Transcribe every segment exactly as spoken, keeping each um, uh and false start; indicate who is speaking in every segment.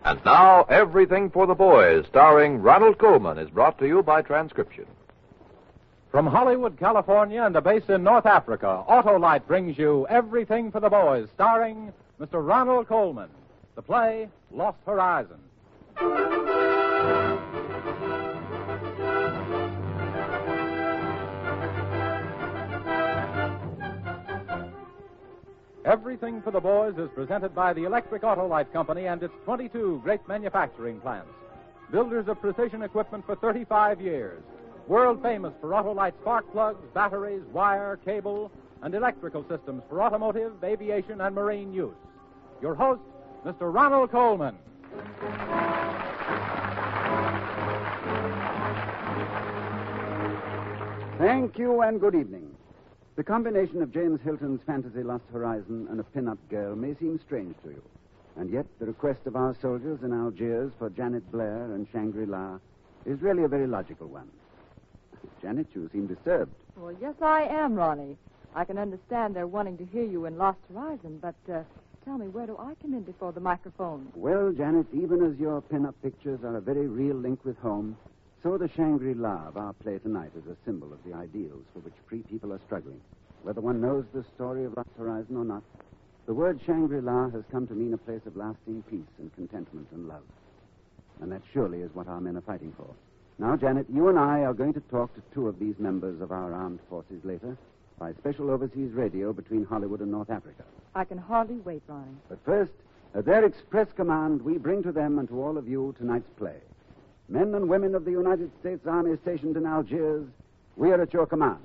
Speaker 1: And now, Everything for the Boys, starring Ronald Colman, is brought to you by Transcription.
Speaker 2: From Hollywood, California, and a base in North Africa, Autolite brings you Everything for the Boys, starring Mister Ronald Colman. The play, Lost Horizon. Everything for the Boys is presented by the Electric Autolite Company and its twenty-two great manufacturing plants. Builders of precision equipment for thirty-five years. World famous for Autolite spark plugs, batteries, wire, cable, and electrical systems for automotive, aviation, and marine use. Your host, Mister Ronald Colman.
Speaker 3: Thank you and good evening. The combination of James Hilton's fantasy Lost Horizon and a pin-up girl may seem strange to you. And yet the request of our soldiers in Algiers for Janet Blair and Shangri-La is really a very logical one. Janet, you seem disturbed.
Speaker 4: Well, yes, I am, Ronnie. I can understand they're wanting to hear you in Lost Horizon, but uh, tell me, where do I come in before the microphone?
Speaker 3: Well, Janet, even as your pin-up pictures are a very real link with home, so the Shangri-La of our play tonight is a symbol of the ideals for which free people are struggling. Whether one knows the story of Lost Horizon or not, the word Shangri-La has come to mean a place of lasting peace and contentment and love. And that surely is what our men are fighting for. Now, Janet, you and I are going to talk to two of these members of our armed forces later by special overseas radio between Hollywood and North Africa.
Speaker 4: I can hardly wait, Ronnie.
Speaker 3: But first, at their express command, we bring to them and to all of you tonight's play. Men and women of the United States Army stationed in Algiers, we are at your command.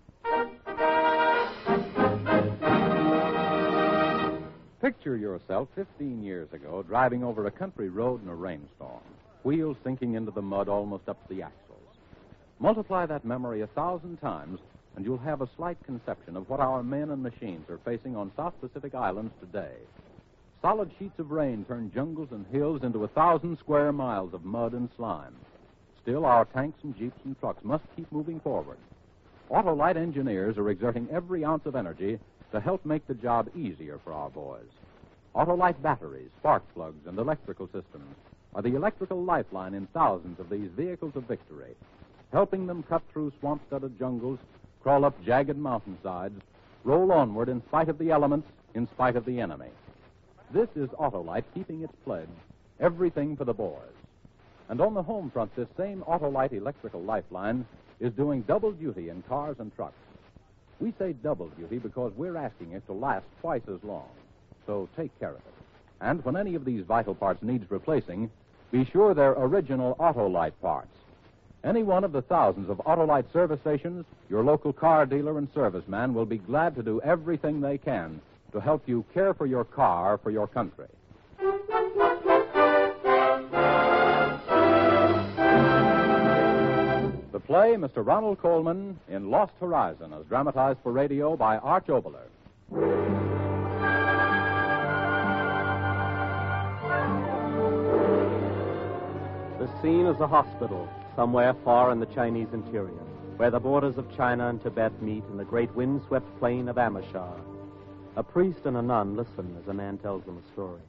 Speaker 2: Picture yourself fifteen years ago driving over a country road in a rainstorm, wheels sinking into the mud almost up to the axles. Multiply that memory a thousand times, and you'll have a slight conception of what our men and machines are facing on South Pacific Islands today. Solid sheets of rain turn jungles and hills into a thousand square miles of mud and slime. Still, our tanks and jeeps and trucks must keep moving forward. Autolite engineers are exerting every ounce of energy to help make the job easier for our boys. Autolite batteries, spark plugs, and electrical systems are the electrical lifeline in thousands of these vehicles of victory, helping them cut through swamp-studded jungles, crawl up jagged mountainsides, roll onward in spite of the elements, in spite of the enemy. This is Autolite keeping its pledge, everything for the boys. And on the home front, this same Autolite electrical lifeline is doing double duty in cars and trucks. We say double duty because we're asking it to last twice as long. So take care of it. And when any of these vital parts needs replacing, be sure they're original Autolite parts. Any one of the thousands of Autolite service stations, your local car dealer and serviceman will be glad to do everything they can to help you care for your car for your country. The play, Mister Ronald Colman in Lost Horizon, as dramatized for radio by Arch Oboler.
Speaker 5: The scene is a hospital somewhere far in the Chinese interior, where the borders of China and Tibet meet in the great windswept plain of Amishar. A priest and a nun listen as a man tells them a story.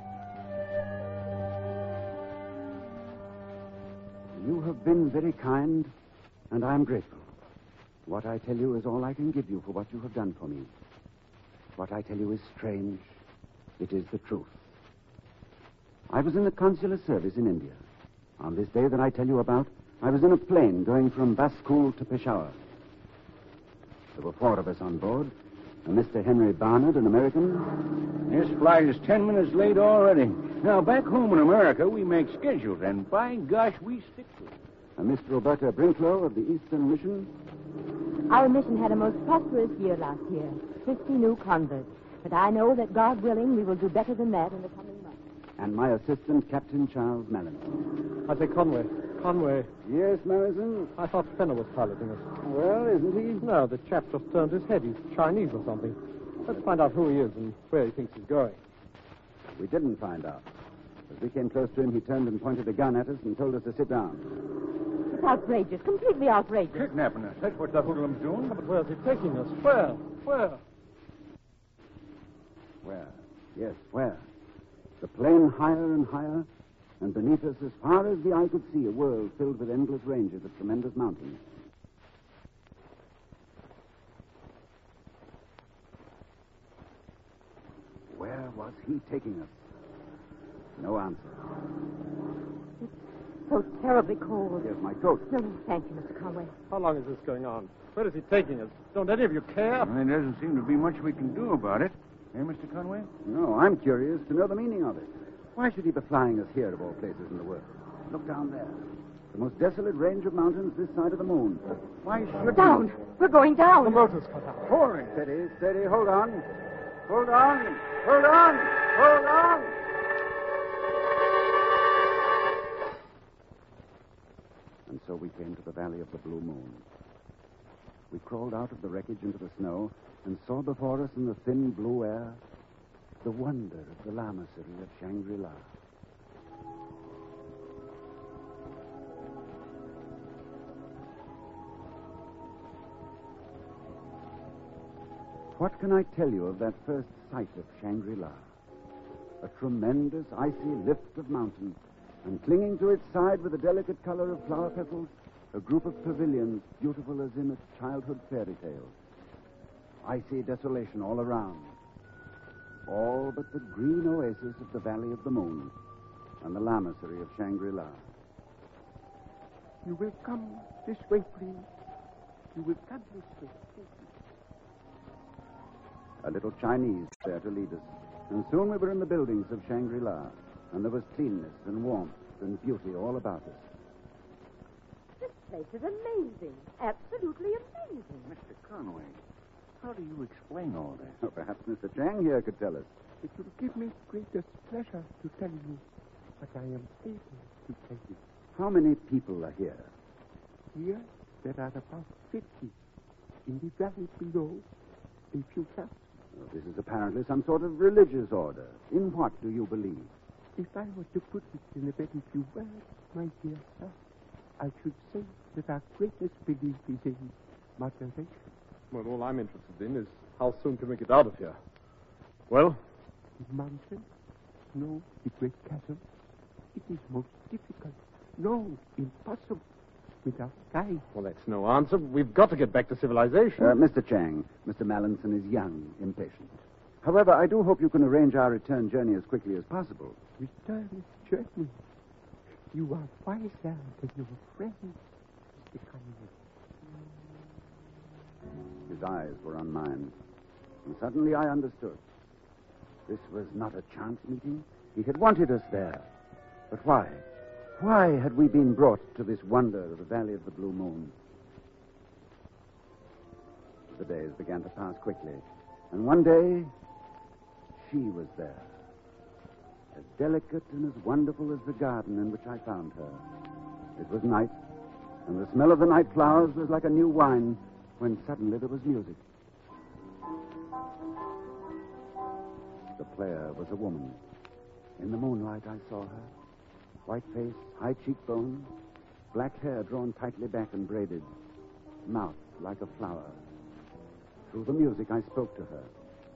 Speaker 3: You have been very kind, and I am grateful. What I tell you is all I can give you for what you have done for me. What I tell you is strange. It is the truth. I was in the consular service in India. On this day that I tell you about, I was in a plane going from Baskul to Peshawar. There were four of us on board, and Mister Henry Barnard, an American.
Speaker 6: This flight is ten minutes late already. Now, back home in America, we make schedules, and by gosh, we stick to it.
Speaker 3: And Miss Roberta Brinklow of the Eastern Mission.
Speaker 7: Our mission had a most prosperous year last year. Fifty new converts. But I know that, God willing, we will do better than that in the coming months.
Speaker 3: And my assistant, Captain Charles Mallinson.
Speaker 5: I say, Conway. Conway.
Speaker 3: Yes, Mallinson?
Speaker 5: I thought Fenner was piloting us.
Speaker 3: Well, isn't he?
Speaker 5: No, the chap just turned his head. He's Chinese or something. Let's find out who he is and where he thinks he's going.
Speaker 3: We didn't find out. As we came close to him, he turned and pointed a gun at us and told us to sit down.
Speaker 7: It's outrageous, completely outrageous.
Speaker 6: Kidnapping us. That's what the hoodlum's doing.
Speaker 5: But where's he taking us? Where? Where?
Speaker 3: Where? Yes, where? The plain higher and higher, and beneath us, as far as the eye could see, a world filled with endless ranges of tremendous mountains. Where was he taking us? No answer.
Speaker 7: So terribly cold.
Speaker 3: Here's my coat.
Speaker 7: No, no, thank you, Mister Conway.
Speaker 8: How long is this going on? Where is he taking us? Don't any of you care?
Speaker 6: Well, there doesn't seem to be much we can do about it. Eh, Mister Conway?
Speaker 3: No, I'm curious to know the meaning of it. Why should he be flying us here, of all places in the world? Look down there. The most desolate range of mountains this side of the moon. Why should
Speaker 7: Down! We're going down!
Speaker 8: The motor's cut out.
Speaker 3: Hold it. Steady, steady. Hold on. Hold on. Hold on. Hold on. And so we came to the Valley of the Blue Moon. We crawled out of the wreckage into the snow and saw before us in the thin blue air the wonder of the Lamasery of Shangri-La. What can I tell you of that first sight of Shangri-La? A tremendous icy lift of mountain, and clinging to its side with a delicate color of flower petals, a group of pavilions beautiful as in a childhood fairy tale. Icy desolation all around. All but the green oasis of the Valley of the Moon and the Lamasery of Shangri-La.
Speaker 9: You will come this way, please. You will come this way.
Speaker 3: A little Chinese there to lead us, and soon we were in the buildings of Shangri-La, and there was cleanness and warmth and beauty all about us.
Speaker 7: This place is amazing. Absolutely amazing.
Speaker 6: Mister Conway, how do you explain all that?
Speaker 3: Oh, perhaps Mister Chang here could tell us.
Speaker 9: It will give me greatest pleasure to tell you what I am able to tell you.
Speaker 3: How many people are here?
Speaker 9: Here, there are about fifty. In the valley below, a few thousand.
Speaker 3: Oh, this is apparently some sort of religious order. In what do you believe?
Speaker 9: If I were to put it in a very few words, my dear sir, I should say that our greatest belief is in moderation.
Speaker 8: Well, all I'm interested in is how soon can we get out of here? Well?
Speaker 9: The mountain, no, the great chasm. It is most difficult. No, impossible. Without guide.
Speaker 8: Well, that's no answer. We've got to get back to civilization.
Speaker 3: Uh, Mister Chang, Mister Mallinson is young, impatient. However, I do hope you can arrange our return journey as quickly as possible.
Speaker 9: Return journey? You are wiser than your friend, Mister Conway.
Speaker 3: His eyes were on mine, and suddenly I understood. This was not a chance meeting. He had wanted us there. But why? Why had we been brought to this wonder of the Valley of the Blue Moon? The days began to pass quickly, and one day, she was there. As delicate and as wonderful as the garden in which I found her. It was night, and the smell of the night flowers was like a new wine, when suddenly there was music. The player was a woman. In the moonlight, I saw her. White face, high cheekbones, black hair drawn tightly back and braided, mouth like a flower. Through the music, I spoke to her.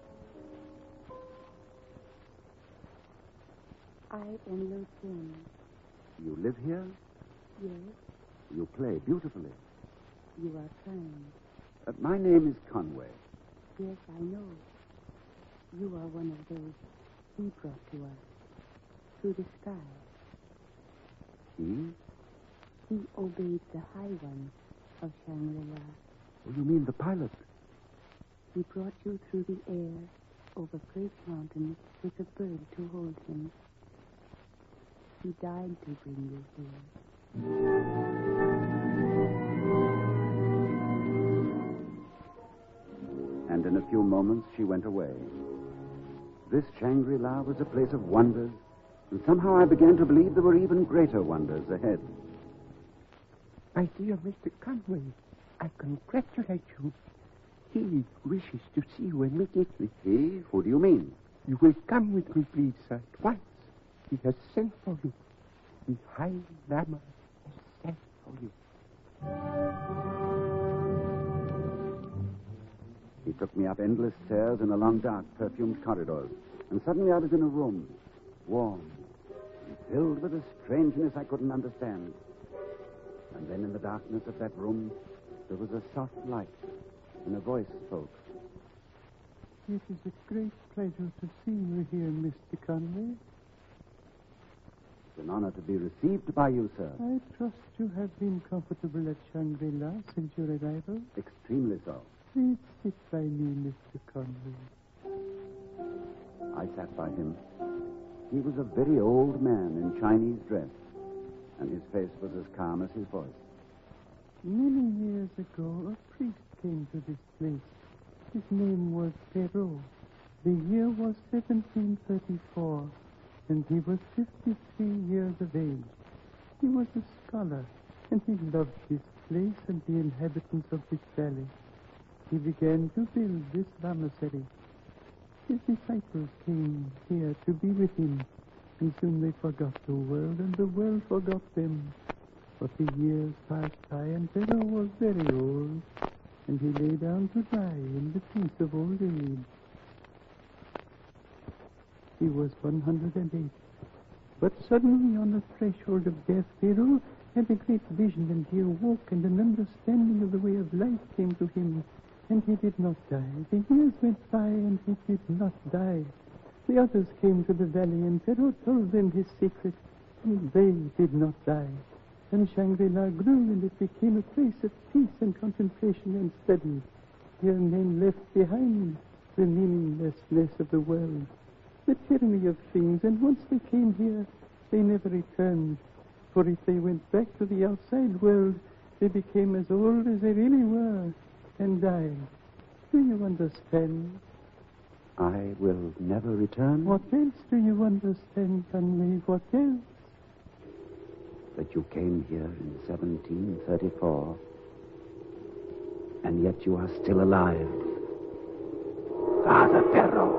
Speaker 7: I am Lucien.
Speaker 3: You live here?
Speaker 7: Yes,
Speaker 3: You play beautifully.
Speaker 7: you are kind.
Speaker 3: Uh, my name is Conway.
Speaker 7: Yes, I know. You are one of those he brought to us through the sky.
Speaker 3: He?
Speaker 7: He obeyed the high one of Shangri-La.
Speaker 3: Oh, you mean the pilot?
Speaker 7: He brought you through the air over great mountains with a bird to hold him. He died to bring you here.
Speaker 3: And in a few moments, she went away. This Shangri-La was a place of wonders, and somehow I began to believe there were even greater wonders ahead.
Speaker 9: My dear Mister Conway, I congratulate you. He wishes to see you immediately.
Speaker 3: He? Who do you mean?
Speaker 9: You will come with me, please, sir, at once. He has sent for you. The High Lama has sent for you.
Speaker 3: He took me up endless stairs and along dark, perfumed corridors, and suddenly I was in a room. warm, and filled with a strangeness I couldn't understand. And then in the darkness of that room, there was a soft light, and a voice spoke.
Speaker 9: It is a great pleasure to see you here, Mister Conway.
Speaker 3: It's an honor to be received by you, sir.
Speaker 9: I trust you have been comfortable at Shangri-La since your arrival.
Speaker 3: Extremely so.
Speaker 9: Please sit by me, Mister Conway.
Speaker 3: I sat by him. He was a very old man in Chinese dress, and his face was as calm as his voice.
Speaker 9: Many years ago, a priest came to this place. His name was Perrault. The year was seventeen thirty-four, and he was fifty-three years of age. He was a scholar, and he loved this place and the inhabitants of this valley. He began to build this lamasery. His disciples came here to be with him, and soon they forgot the world, and the world forgot them. But the years passed by, and Perrault was very old, and he lay down to die in the peace of old age. He was one hundred eight. But suddenly, on the threshold of death, Perrault had a great vision, and he awoke, and an understanding of the way of life came to him, and he did not die. The years went by, and he did not die. The others came to the valley, and Perrault told them his secret, and they did not die. And Shangri-La grew, and it became a place of peace and contemplation and study. Here men left behind the meaninglessness of the world, the tyranny of things, and once they came here, they never returned. For if they went back to the outside world, they became as old as they really were, and died. Do you understand?
Speaker 3: I will never return?
Speaker 9: What else do you understand, Conway? What else?
Speaker 3: That you came here in seventeen thirty-four, and yet you are still alive. Father Perrault.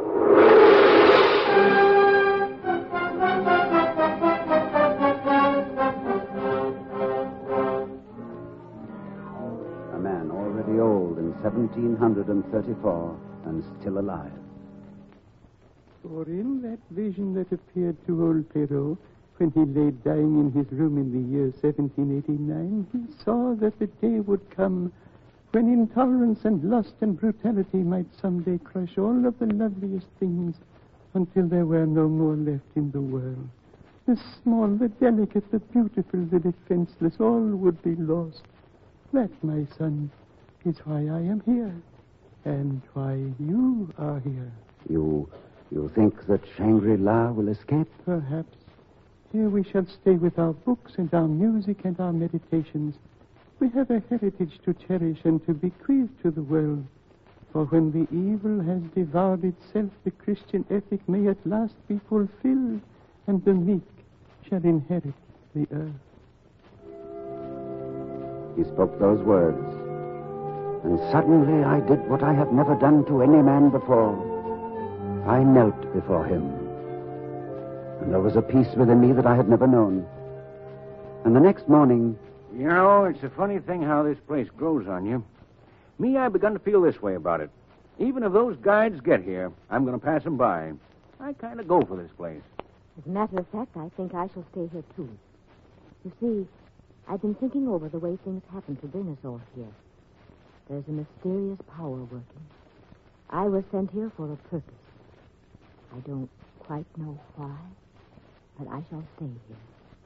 Speaker 3: A man already old in seventeen thirty-four and still alive.
Speaker 9: For in that vision that appeared to old Perrault, when he lay dying in his room in the year seventeen eighty-nine, he saw that the day would come when intolerance and lust and brutality might someday crush all of the loveliest things until there were no more left in the world. The small, the delicate, the beautiful, the defenseless, all would be lost. That, my son, is why I am here, and why you are here.
Speaker 3: You, you think that Shangri-La will escape?
Speaker 9: Perhaps. Here we shall stay with our books and our music and our meditations. We have a heritage to cherish and to bequeath to the world. For when the evil has devoured itself, the Christian ethic may at last be fulfilled, and the meek shall inherit the earth.
Speaker 3: He spoke those words, and suddenly I did what I have never done to any man before. I knelt before him. And there was a peace within me that I had never known. And the next morning...
Speaker 6: You know, it's a funny thing how this place grows on you. Me, I've begun to feel this way about it. Even if those guides get here, I'm going to pass them by. I kind of go for this place.
Speaker 10: As a matter of fact, I think I shall stay here, too. You see, I've been thinking over the way things happen to bring us all here. There's a mysterious power working. I was sent here for a purpose. I don't quite know why, but I shall stay here.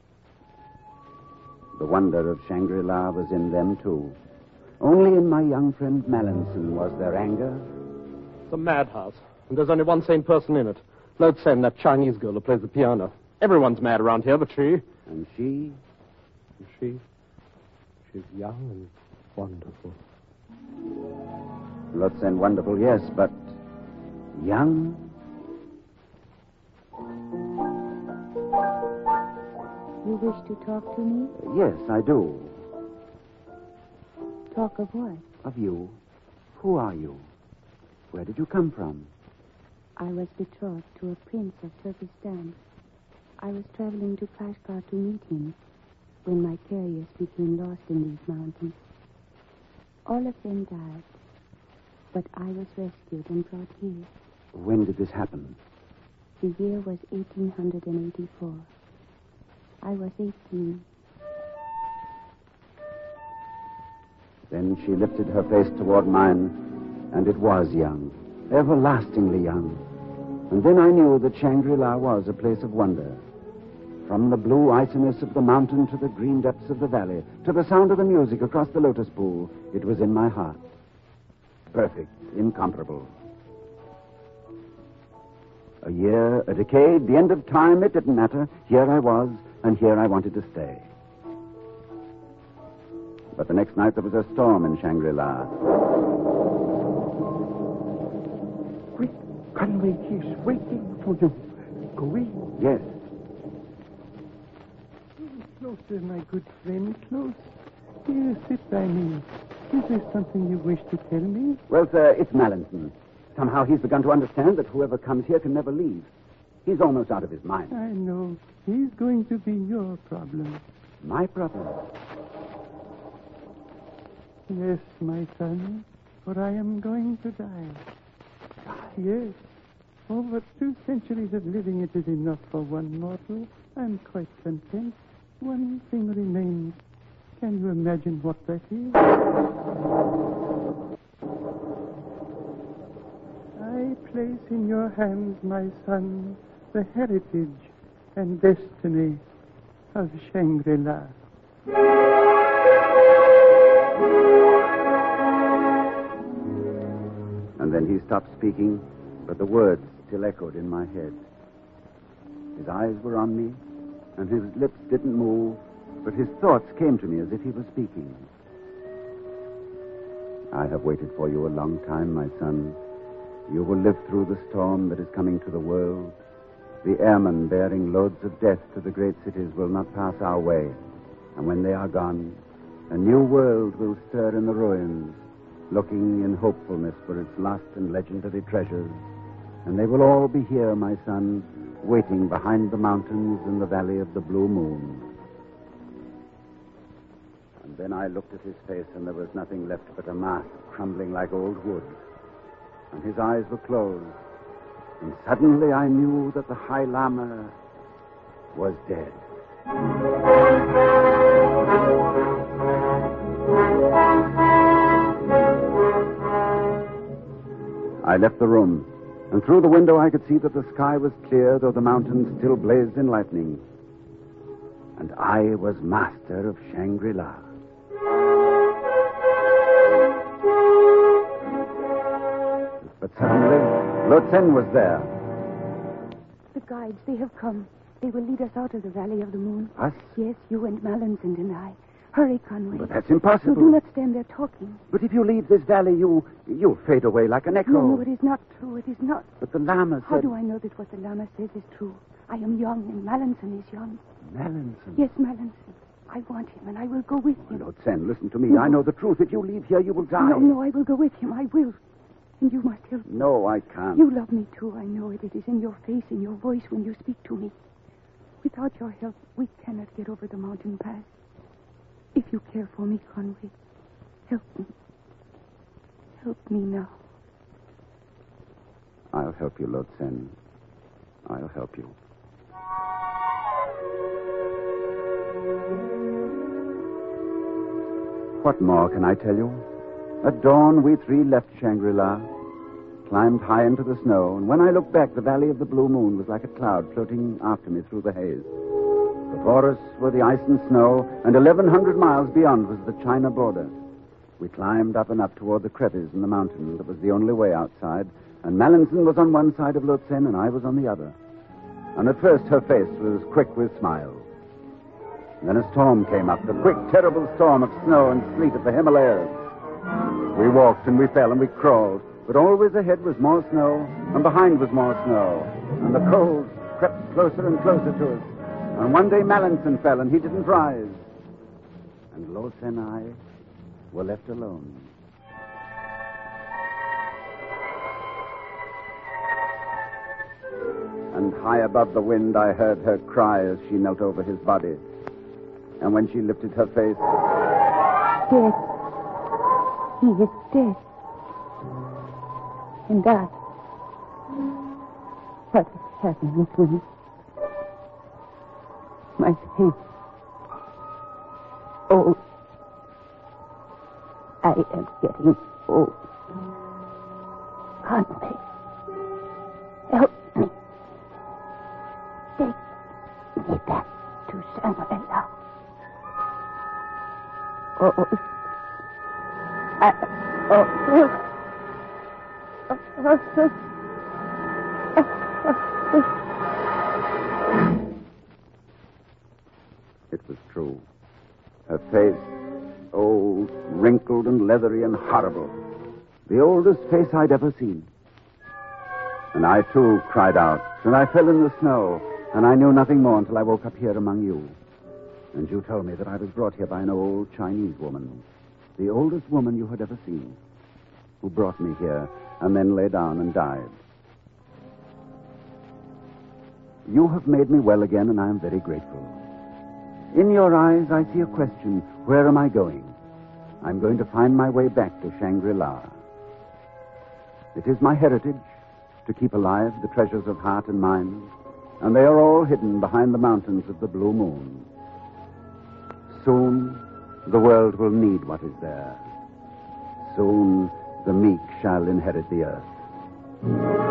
Speaker 3: The wonder of Shangri-La was in them, too. Only in my young friend Mallinson was there anger.
Speaker 8: It's a madhouse, and there's only one sane person in it. Lo Tsen, that Chinese girl who plays the piano. Everyone's mad around here, but she...
Speaker 3: And she?
Speaker 8: And she... She's young and wonderful.
Speaker 3: Lo Tsen wonderful, yes, but... young?
Speaker 7: You wish to talk to me?
Speaker 3: Yes, I do.
Speaker 7: Talk of what?
Speaker 3: Of you. Who are you? Where did you come from?
Speaker 7: I was betrothed to a prince of Turkestan. I was traveling to Kashgar to meet him when my carriers became lost in these mountains. All of them died, but I was rescued and brought here.
Speaker 3: When did this happen?
Speaker 7: The year was eighteen eighty-four. I was eighteen.
Speaker 3: Then she lifted her face toward mine, and it was young, everlastingly young. And then I knew that Shangri-La was a place of wonder. From the blue iciness of the mountain to the green depths of the valley, to the sound of the music across the lotus pool, it was in my heart. Perfect, incomparable. A year, a decade, the end of time, it didn't matter. Here I was, and here I wanted to stay. But the next night there was a storm in Shangri-La.
Speaker 9: Quick, Conway, he's waiting for you. Go in.
Speaker 3: Yes.
Speaker 9: Closer, my good friend, close. Here, sit by me. Is there something you wish to tell me?
Speaker 3: Well, sir, it's Mallinson. Somehow he's begun to understand that whoever comes here can never leave. He's almost out of his mind.
Speaker 9: I know. He's going to be your problem.
Speaker 3: My problem?
Speaker 9: Yes, my son, for I am going to die.
Speaker 3: Die?
Speaker 9: Yes. Over two centuries of living, it is enough for one mortal. I'm quite content. One thing remains. Can you imagine what that is? I place in your hands, my son, the heritage and destiny of Shangri-La.
Speaker 3: And then he stopped speaking, but the words still echoed in my head. His eyes were on me, and his lips didn't move, but his thoughts came to me as if he was speaking. I have waited for you a long time, my son. You will live through the storm that is coming to the world. The airmen bearing loads of death to the great cities will not pass our way. And when they are gone, a new world will stir in the ruins, looking in hopefulness for its lost and legendary treasures. And they will all be here, my son, waiting behind the mountains in the valley of the blue moon. And then I looked at his face, and there was nothing left but a mask crumbling like old wood. And his eyes were closed. And suddenly I knew that the High Lama was dead. I left the room, and through the window I could see that the sky was clear, though the mountains still blazed in lightning. And I was master of Shangri-La. But suddenly, Lotsen was there.
Speaker 7: The guides, they have come. They will lead us out of the Valley of the Moon.
Speaker 3: Us?
Speaker 7: Yes, you and Mallinson and I. Hurry, Conway.
Speaker 3: But that's impossible.
Speaker 7: No, do not stand there talking.
Speaker 3: But if you leave this valley, you, you'll fade away like an echo.
Speaker 7: No, no, it is not true. It is not.
Speaker 3: But the Lama said...
Speaker 7: How do I know that what the Lama says is true? I am young, and Mallinson is young.
Speaker 3: Mallinson?
Speaker 7: Yes, Mallinson. I want him, and I will go with him.
Speaker 3: Lotsen, listen to me.
Speaker 7: No.
Speaker 3: I know the truth. If you leave here, you will die.
Speaker 7: No, no, I will go with him. I will. And you must help me.
Speaker 3: No, I can't.
Speaker 7: You love me, too. I know it. It is in your face, in your voice when you speak to me. Without your help, we cannot get over the mountain pass. If you care for me, Conway, help me. Help me now.
Speaker 3: I'll help you, Lotsen. I'll help you. What more can I tell you? At dawn, we three left Shangri-La, climbed high into the snow, and when I looked back, the Valley of the Blue Moon was like a cloud floating after me through the haze. Before us were the ice and snow, and eleven hundred miles beyond was the China border. We climbed up and up toward the crevice in the mountain that was the only way outside, and Mallinson was on one side of Lotsen, and I was on the other. And at first her face was quick with smiles. And then a storm came up, the quick, terrible storm of snow and sleet of the Himalayas. We walked and we fell and we crawled, but always ahead was more snow, and behind was more snow, and the cold crept closer and closer to us. And one day Mallinson fell, and he didn't rise. And Lotsen and I were left alone. And high above the wind, I heard her cry as she knelt over his body. And when she lifted her face...
Speaker 7: Dead. He is dead. And I... What? heavens, my face. Old. I am getting old. Conway, help me. Take me back to Shangri-La. Oh, I, oh,
Speaker 3: It was true. Her face, old, wrinkled and leathery and horrible. The oldest face I'd ever seen. And I, too, cried out, and I fell in the snow, and I knew nothing more until I woke up here among you. And you told me that I was brought here by an old Chinese woman, the oldest woman you had ever seen, who brought me here and then lay down and died. You have made me well again, and I am very grateful. In your eyes, I see a question. Where am I going? I'm going to find my way back to Shangri-La. It is my heritage to keep alive the treasures of heart and mind, and they are all hidden behind the mountains of the blue moon. Soon, the world will need what is there. Soon, the meek shall inherit the earth.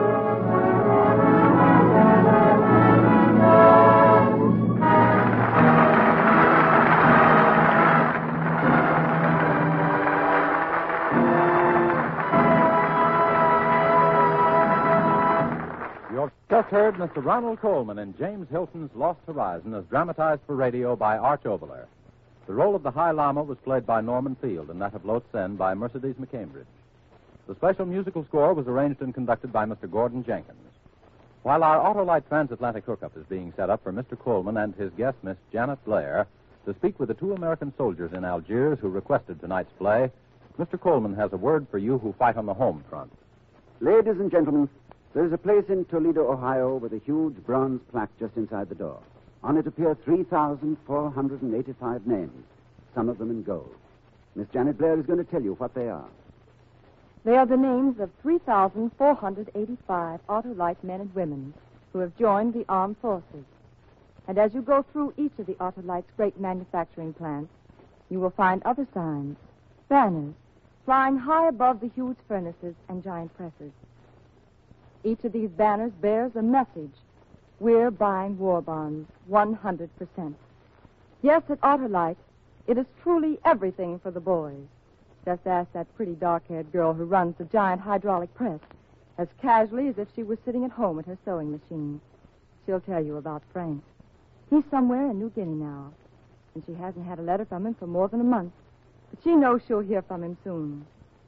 Speaker 2: Just heard Mister Ronald Coleman in James Hilton's Lost Horizon as dramatized for radio by Arch Oboler. The role of the High Lama was played by Norman Field and that of Lot Sen by Mercedes McCambridge. The special musical score was arranged and conducted by Mister Gordon Jenkins. While our Autolite transatlantic hookup is being set up for Mister Coleman and his guest, Miss Janet Blair, to speak with the two American soldiers in Algiers who requested tonight's play, Mister Coleman has a word for you who fight on the home front.
Speaker 3: Ladies and gentlemen, there's a place in Toledo, Ohio, with a huge bronze plaque just inside the door. On it appear three thousand four hundred eighty-five names, some of them in gold. Miss Janet Blair is going to tell you what they are.
Speaker 4: They are the names of three thousand four hundred eighty-five Autolite men and women who have joined the armed forces. And as you go through each of the Autolite's great manufacturing plants, you will find other signs, banners, flying high above the huge furnaces and giant presses. Each of these banners bears a message. We're buying war bonds, one hundred percent. Yes, at Autolite, it is truly everything for the boys. Just ask that pretty dark-haired girl who runs the giant hydraulic press, as casually as if she was sitting at home at her sewing machine. She'll tell you about Frank. He's somewhere in New Guinea now, and she hasn't had a letter from him for more than a month. But she knows she'll hear from him soon.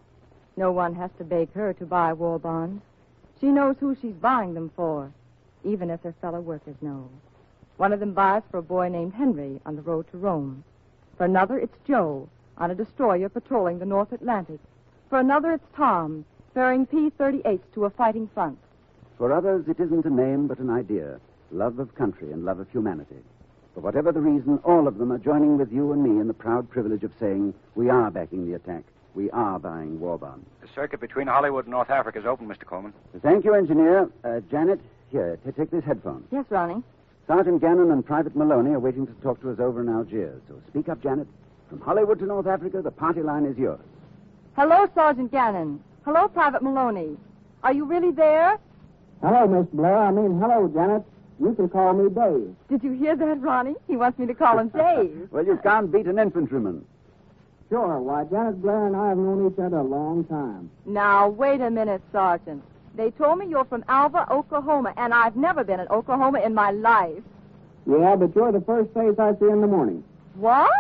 Speaker 4: No one has to beg her to buy war bonds. She knows who she's buying them for, even if her fellow workers know. One of them buys for a boy named Henry on the road to Rome. For another, it's Joe on a destroyer patrolling the North Atlantic. For another, it's Tom ferrying P thirty-eights to a fighting front.
Speaker 3: For others, it isn't a name but an idea, love of country and love of humanity. For whatever the reason, all of them are joining with you and me in the proud privilege of saying, we are backing the attack. We are buying war bonds.
Speaker 6: The circuit between Hollywood and North Africa is open, Mister Coleman.
Speaker 3: Thank you, engineer. Uh, Janet, here, t- take this headphone.
Speaker 4: Yes, Ronnie.
Speaker 3: Sergeant Gannon and Private Maloney are waiting to talk to us over in Algiers. So speak up, Janet. From Hollywood to North Africa, the party line is yours.
Speaker 4: Hello, Sergeant Gannon. Hello, Private Maloney. Are you really there?
Speaker 11: Hello, Miss Blair. I mean, hello, Janet. You can call me Dave.
Speaker 4: Did you hear that, Ronnie? He wants me to call him Dave.
Speaker 3: Well, you can't beat an infantryman.
Speaker 11: Sure. Why, Janet Blair and I have known each other a long time.
Speaker 4: Now, wait a minute, Sergeant. They told me you're from Alva, Oklahoma, and I've never been in Oklahoma in my life.
Speaker 11: Yeah, but you're the first face I see in the morning.
Speaker 4: What?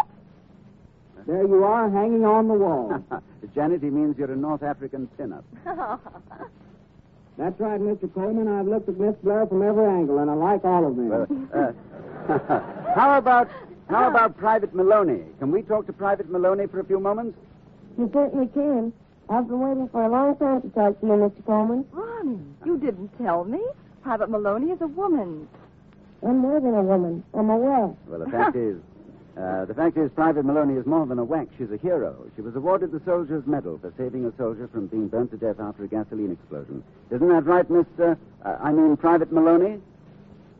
Speaker 11: There you are, hanging on the wall.
Speaker 3: Janet, he means you're a North African pinup.
Speaker 11: That's right, Mister Coleman. I've looked at Miss Blair from every angle, and I like all of them.
Speaker 3: Well, uh, how about how about Private Maloney? Can we talk to Private Maloney for a few moments?
Speaker 12: You certainly can. I've been waiting for a long time to talk to you, Mister Coleman.
Speaker 4: Ronnie, you didn't tell me. Private Maloney is a woman.
Speaker 12: I'm more than a woman. I'm a whack.
Speaker 3: Well, the fact is, uh, the fact is, Private Maloney is more than a whack. She's a hero. She was awarded the Soldier's Medal for saving a soldier from being burnt to death after a gasoline explosion. Isn't that right, Mister Uh, I mean, Private Maloney?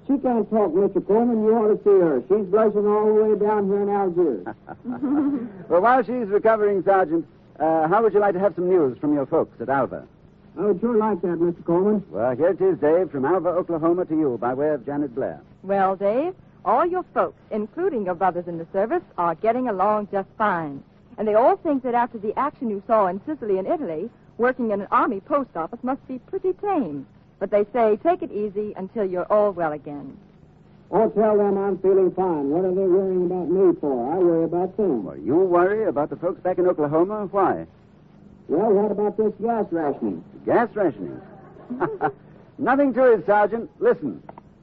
Speaker 11: She can't talk, Mister Coleman. You ought to see her. She's blushing all the way down here in Algiers.
Speaker 3: Well, while she's recovering, Sergeant, uh, how would you like to have some news from your folks at Alva?
Speaker 11: I would sure like that, Mister Coleman.
Speaker 3: Well, here it is, Dave, from Alva, Oklahoma to you by way of Janet Blair.
Speaker 4: Well, Dave, all your folks, including your brothers in the service, are getting along just fine. And they all think that after the action you saw in Sicily and Italy, working in an army post office must be pretty tame. But they say, take it easy until you're all well again.
Speaker 11: Oh, tell them I'm feeling fine. What are they worrying about me for? I worry about them.
Speaker 3: Well, you worry about the folks back in Oklahoma? Why?
Speaker 11: Well, what about this gas rationing?
Speaker 3: Gas rationing? Nothing to it, Sergeant. Listen.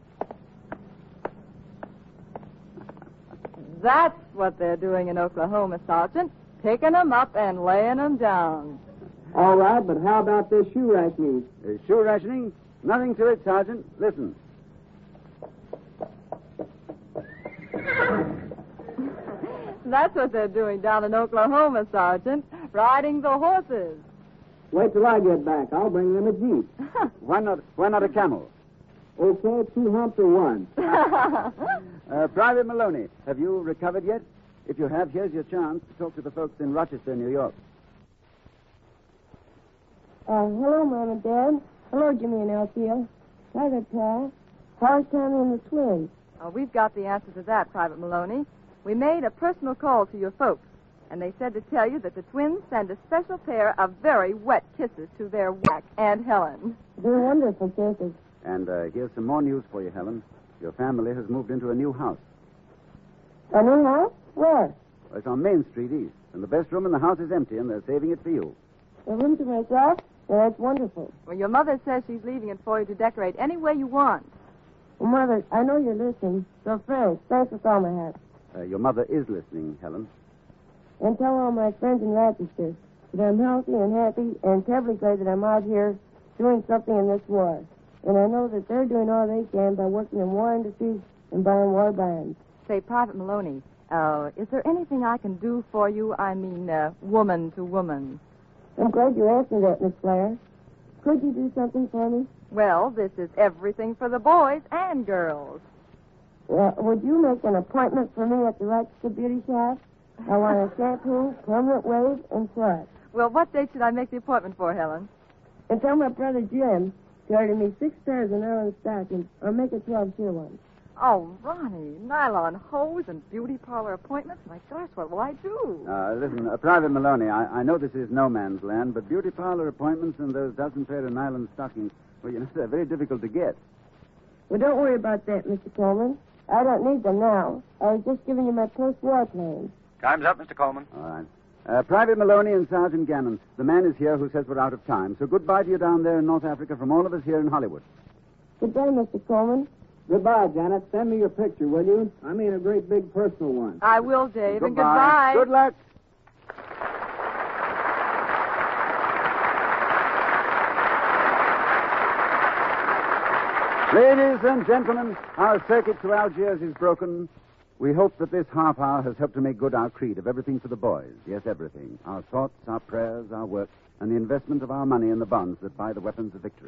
Speaker 4: That's what they're doing in Oklahoma, Sergeant. Picking them up and laying them down.
Speaker 11: All right, but how about this shoe rationing?
Speaker 3: Uh, shoe rationing? Nothing to it, Sergeant. Listen.
Speaker 4: That's what they're doing down in Oklahoma, Sergeant. Riding the horses.
Speaker 11: Wait till I get back. I'll bring them a jeep.
Speaker 3: Why not, why not a camel?
Speaker 11: Okay, two humps or one.
Speaker 3: uh, Private Maloney, have you recovered yet? If you have, here's your chance to talk to the folks in Rochester, New York.
Speaker 12: Uh, hello, Mom and Dad. Hello, Jimmy and Althea. Hi there, Pa. How's Tommy and the twins?
Speaker 4: Oh, we've got the answer to that, Private Maloney. We made a personal call to your folks, and they said to tell you that the twins send a special pair of very wet kisses to their whack Aunt Helen.
Speaker 12: They're wonderful kisses.
Speaker 3: And uh, here's some more news for you, Helen. Your family has moved into a new house.
Speaker 12: A new house? Where?
Speaker 3: Well, it's on Main Street East, and the best room in the house is empty, and they're saving it for you.
Speaker 12: A room to myself? Well, that's wonderful.
Speaker 4: Well, your mother says she's leaving it for you to decorate any way you want.
Speaker 12: Well, Mother, I know you're listening, so thanks. Thanks with all my heart.
Speaker 3: Uh, your mother is listening, Helen.
Speaker 12: And tell all my friends in Rochester that I'm healthy and happy and terribly glad that I'm out here doing something in this war. And I know that they're doing all they can by working in war industries and buying war bonds.
Speaker 4: Say, Private Maloney, uh, is there anything I can do for you? I mean, uh, woman to woman.
Speaker 12: I'm glad you asked me that, Miss Blair. Could you do something for me?
Speaker 4: Well, this is everything for the boys and girls.
Speaker 12: Well, would you make an appointment for me at the Rochester Beauty Shop? I want a shampoo, permanent wave, and slut.
Speaker 4: Well, what date should I make the appointment for, Helen?
Speaker 12: And tell my brother Jim to order me six pairs of nylon stockings, or make it twelve sheer ones.
Speaker 4: Oh, Ronnie, nylon hose and beauty parlor appointments? My gosh, what will I do?
Speaker 3: Uh, listen, uh, Private Maloney, I, I know this is no man's land, but beauty parlor appointments and those dozen pair of nylon stockings, well, you know, they're very difficult to get.
Speaker 12: Well, don't worry about that, Mister Coleman. I don't need them now. I was just giving you my post-war plans.
Speaker 13: Time's up, Mister Coleman.
Speaker 3: All right. Uh, Private Maloney and Sergeant Gannon, the man is here who says we're out of time. So goodbye to you down there in North Africa from all of us here in Hollywood.
Speaker 12: Goodbye, Mister Coleman.
Speaker 11: Goodbye, Janet. Send me your picture, will you? I mean a great big personal one.
Speaker 4: I will, Dave, and
Speaker 3: goodbye.
Speaker 4: goodbye.
Speaker 3: Good luck. Ladies and gentlemen, our circuit to Algiers is broken. We hope that this half hour has helped to make good our creed of everything for the boys. Yes, everything. Our thoughts, our prayers, our work, and the investment of our money in the bonds that buy the weapons of victory.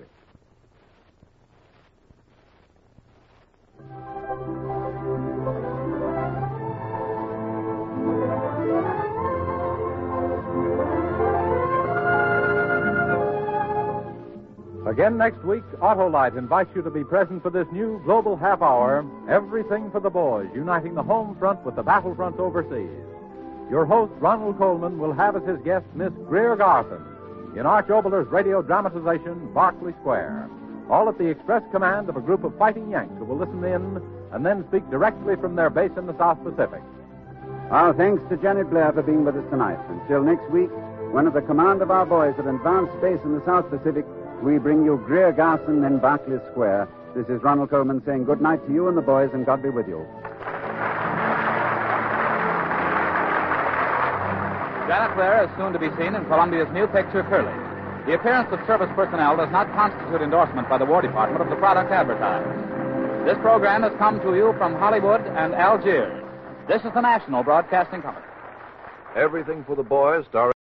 Speaker 2: Again next week, Autolite invites you to be present for this new global half hour, Everything for the Boys, uniting the home front with the battlefront overseas. Your host, Ronald Coleman, will have as his guest Miss Greer Garson in Arch Oboler's radio dramatization, Berkeley Square. All at the express command of a group of fighting Yanks who will listen in and then speak directly from their base in the South Pacific.
Speaker 3: Our thanks to Janet Blair for being with us tonight. Until next week, when at the command of our boys at Advanced Space in the South Pacific, we bring you Greer Garson in Berkeley Square. This is Ronald Coleman saying good night to you and the boys, and God be with you.
Speaker 13: Janet Blair is soon to be seen in Columbia's new picture, Curly. The appearance of service personnel does not constitute endorsement by the War Department of the product advertised. This program has come to you from Hollywood and Algiers. This is the National Broadcasting Company.
Speaker 1: Everything for the Boys, starring